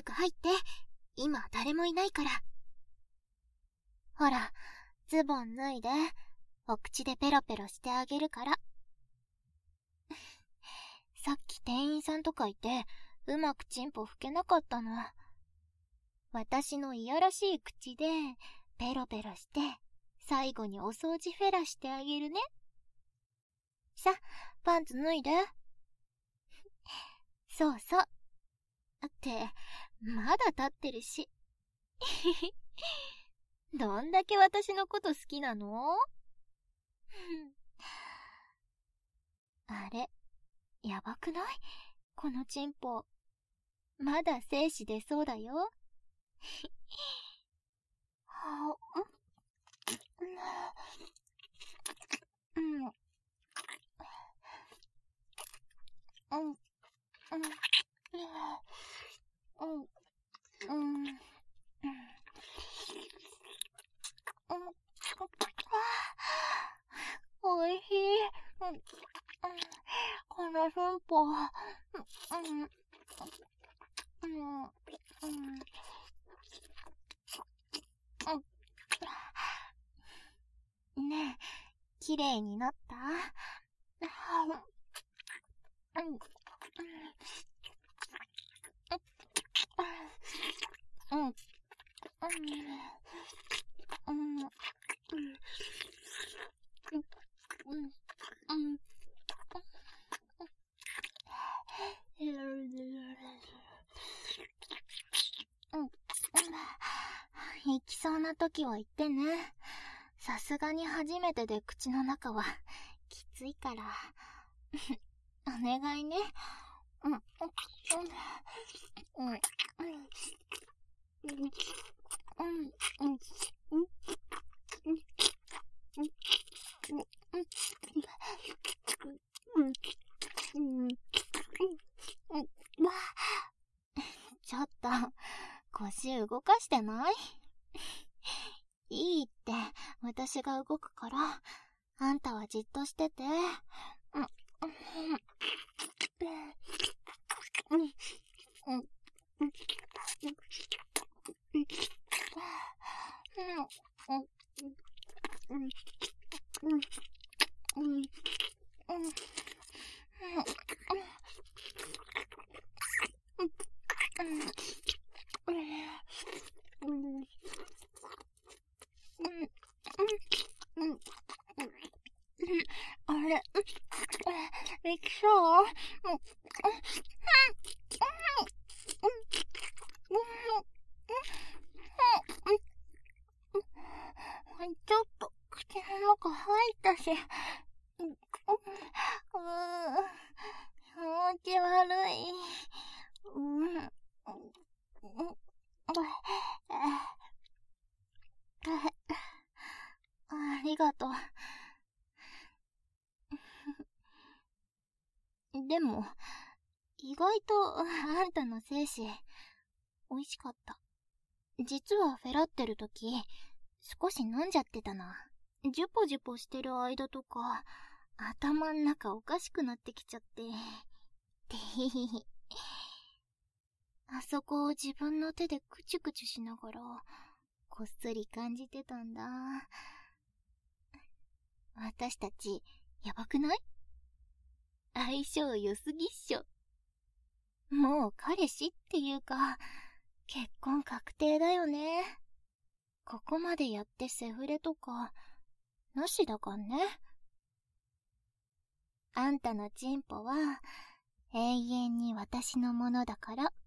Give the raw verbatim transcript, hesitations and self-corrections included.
早く入って。今誰もいないから。ほら、ズボン脱いで、お口でペロペロしてあげるから。さっき店員さんとかいて、うまくチンポ拭けなかったの。私のいやらしい口で、ペロペロして、最後にお掃除フェラしてあげるね。さ、パンツ脱いで。そうそう。って、まだ立ってるし。どんだけ私のこと好きなの？あれ、やばくない？このチンポ。まだ精子出そうだよ。うん。うん。うん。うん。うん。うん。おいしい。このチンポ。うん。うん。うん。ねえ、きれいになった？うん。うん。うん。うん。うん。行きそうな時は言ってね。さすがに初めてで口の中はきついから。お願いね。うん。うん。うん。うん。うん。うん。うん。ちょっと、腰動かしてない？いいって、私が動くから、あんたはじっとしてて。うん。うん。うん。あれ、できそう？ちょっと口の中入ったし、うーん、気持ち悪い。うん、ありがとう。でも、意外とあんたの精子、美味しかった。実はフェラってる時、少し飲んじゃってたな。ジュポジュポしてる間とか、頭ん中おかしくなってきちゃって。てへへへ。あそこを自分の手でクチュクチュしながら、こっそり感じてたんだ。私たち、やばくない？相性良すぎっしょ。もう彼氏っていうか、結婚確定だよね。ここまでやってセフレとか、なしだかんね。あんたのチンポは、永遠に私のものだから。